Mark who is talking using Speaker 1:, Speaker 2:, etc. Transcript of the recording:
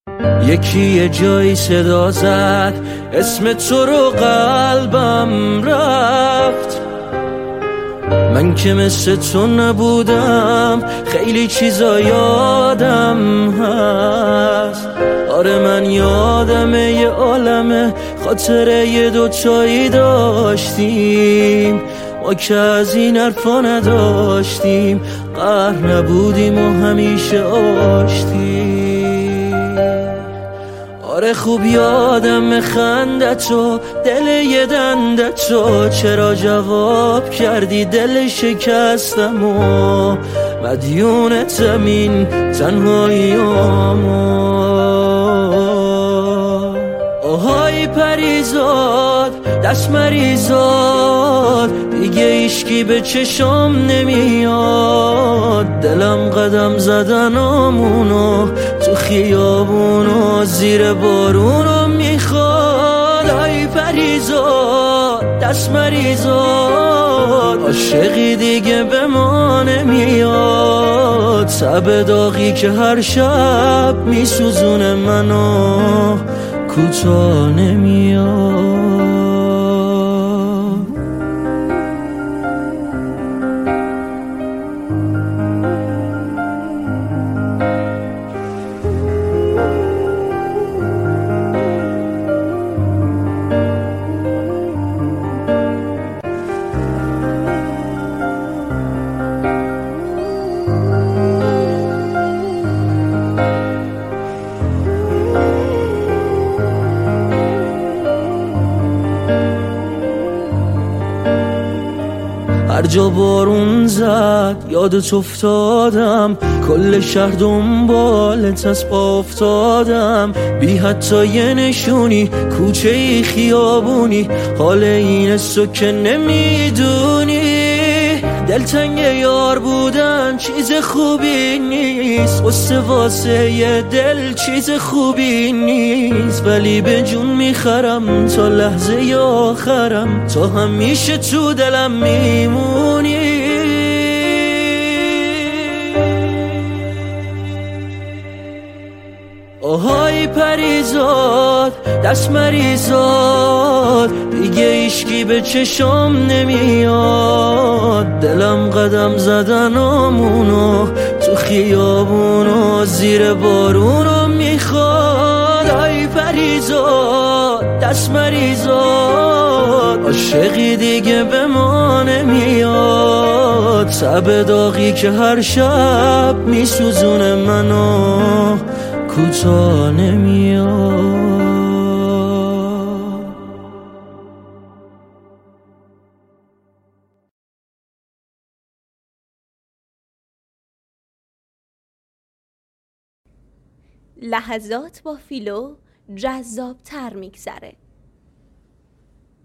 Speaker 1: یکی یه جایی صدا زد اسم تو رو، قلبم رفت. من که مثل تو نبودم، خیلی چیزا یادم هست. آره من یادمه یه عالمه خاطره یه دوتایی داشتیم، ما که از این حرفا نداشتیم، قهر نبودیم و همیشه آشتیم. آره خوب یادم خندتو، دل یه دندتو، چرا جواب کردی دل شکستم و مدیونتم این تنهاییامو. آهای پریزاد دست مریزاد، دیگه ایشکی به چشم نمیاد. دلم قدم زدنامونو تو خیابونو زیر بارونو میخواد. آی پریزاد دست مریزاد، عاشقی دیگه به ما نمیاد. تب داغی که هر شب میسوزونه منو کوتاه نمیاد. هر جا بارون زد یادت افتادم، کل شهر دنبالت از پا افتادم. بی حتی یه نشونی، کوچه ای خیابونی، حال این حسو که نمیدونی. دلتنگ یار بودن چیز خوبی نیست، قصه واسه یه دل چیز خوبی نیست. ولی به جون میخرم تا لحظه آخرم، تا همیشه تو دلم میمونی. آهای پریزاد دست مریزاد، دیگه ایشکی به چشم نمیاد. دلم قدم زدنامونو تو خیابونو زیر بارونو میخواد. آی پریزاد دست مریزاد، عاشقی دیگه به ما نمیاد. تب داغی که هر شب میسوزونه منو کوتاه نمیاد.
Speaker 2: لحظات با فیلو جذاب تر میگذره.